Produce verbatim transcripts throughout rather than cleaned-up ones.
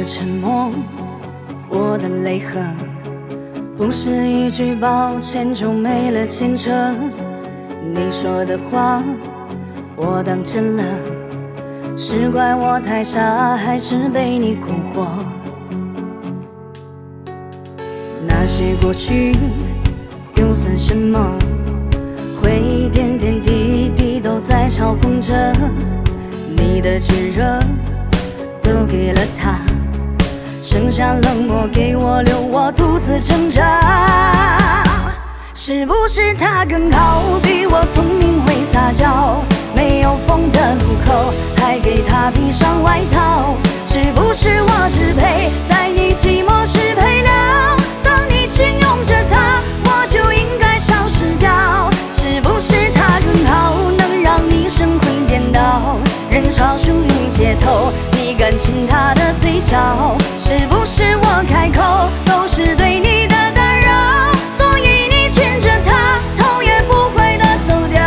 沉默，我的泪痕，不是一句抱歉就没了牵扯。你说的话，我当真了，是怪我太傻，还是被你蛊惑？那些过去又算什么？回忆点点滴滴都在嘲讽着，你的炙热都给了他，剩下冷漠给我留，我独自挣扎。是不是他更好，比我聪明会撒娇？没有风的路口，还给他披上外套。是不是我只配在你寂寞时陪聊？当你轻拥着他，我就应该消失掉。是不是他更好，能让你神魂颠倒？人潮汹涌街头，你敢亲他的嘴角？是不是我开口都是对你的打扰？所以你牵着他，头也不回地走掉。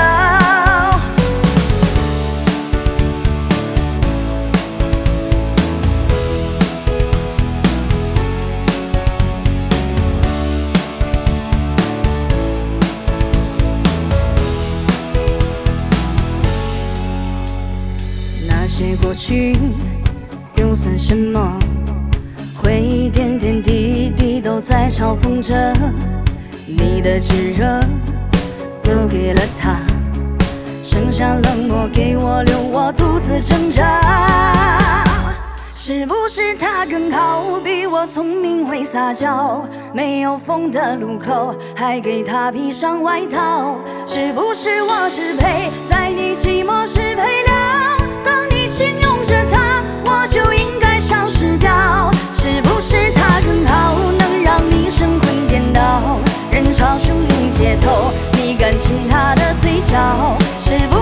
那些过去又算什么？回忆点点滴滴都在嘲讽着，你的炙热都给了他，剩下冷漠给我留，我独自挣扎。是不是他更好，比我聪明会撒娇？没有风的路口，还给他披上外套。是不是我只配在你寂寞时陪聊？当你轻拥着他，我就应该消失掉。是不是他更好，能让你神魂颠倒？人潮汹涌街头，你敢亲他的嘴角？是